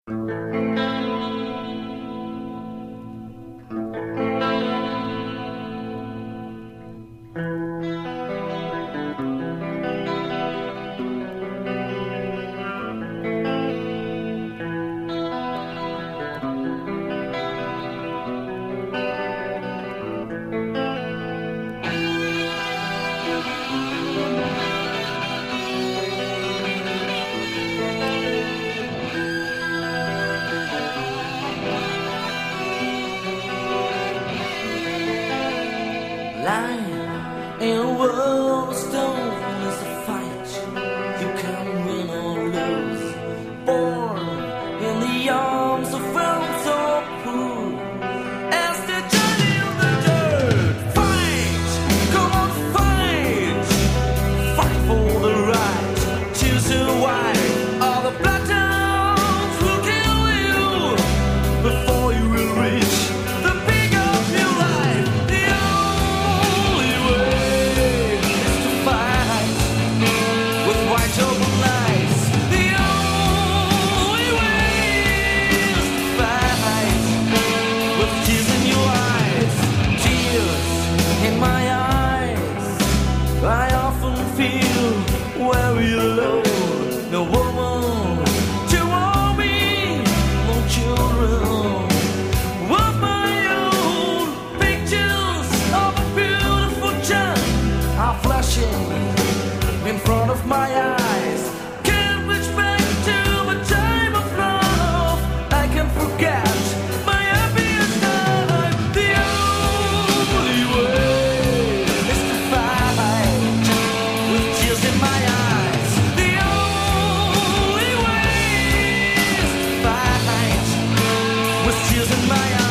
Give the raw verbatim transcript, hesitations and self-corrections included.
Lying in a world of stone is a fight you can win or lose. Born in the arms of friends so poor as they journey in the dirt. Fight, come on, fight, fight for the right. Choose a wife, all the black towns will kill you before you will reach the peak of your life. The only way is to fight with white open eyes. The only way is to fight with tears in your eyes. Tears in my eyes. I often feel very alone. No woman to warm me, no children of my own. Pictures of a beautiful child are flashing in front of my eyes. Can't reach back to a time of love. I can forget my happiest time. The only way is to fight with tears in my eyes. The only way is to fight with tears in my eyes.